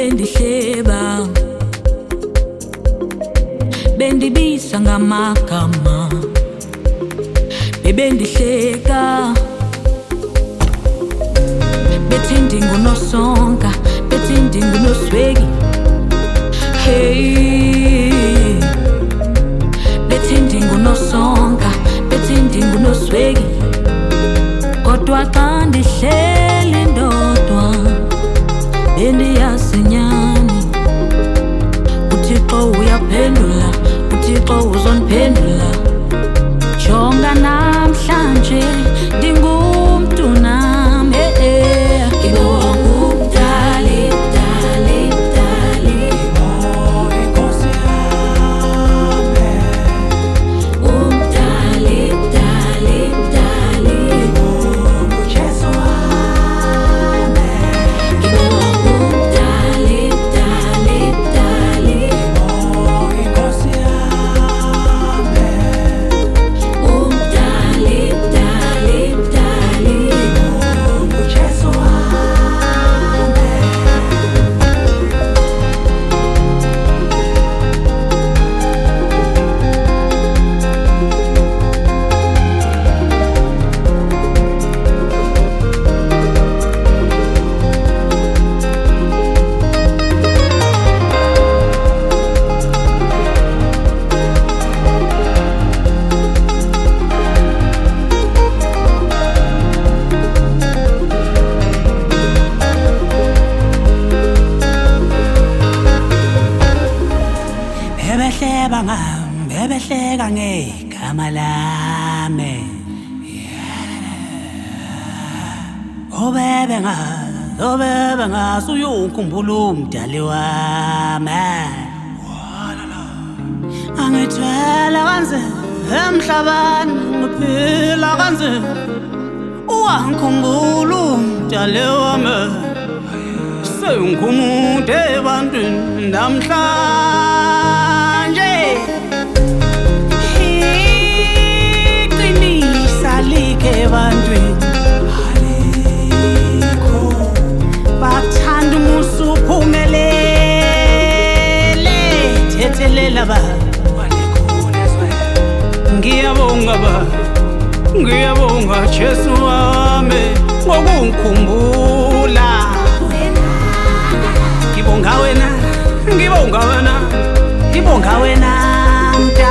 bendihleba bendibisa ngamagama bebendihleka bethi ndinguNosonka bethi ndinguNosweki hey bethi ndinguNosonka bethi ndinguNosweki kodwa xa ndihleli ndodwa bendiyasenyani uThixo uyaphendula uThixo uzondiphendula jonga namhlanje ndingumntu nami ngingumdali dali dali inkosi yami umdali dali dali uJesu wami ngingumdali dali dali inkosi yami umdali dali dali uJesu wami. Bebehleka ngegama lami obebe ngasuyukhumbula umdali wami angithwele kanzima emhlabeni ngiphila kanzima wangikhumbula umdali wami sengikumuntu ebantwini namhlanje alikho ebantwini alikho bathanda umusa uphumelele thethelela ba ngiyabonga Jesu wami ngokungikhumbula ngibonga wena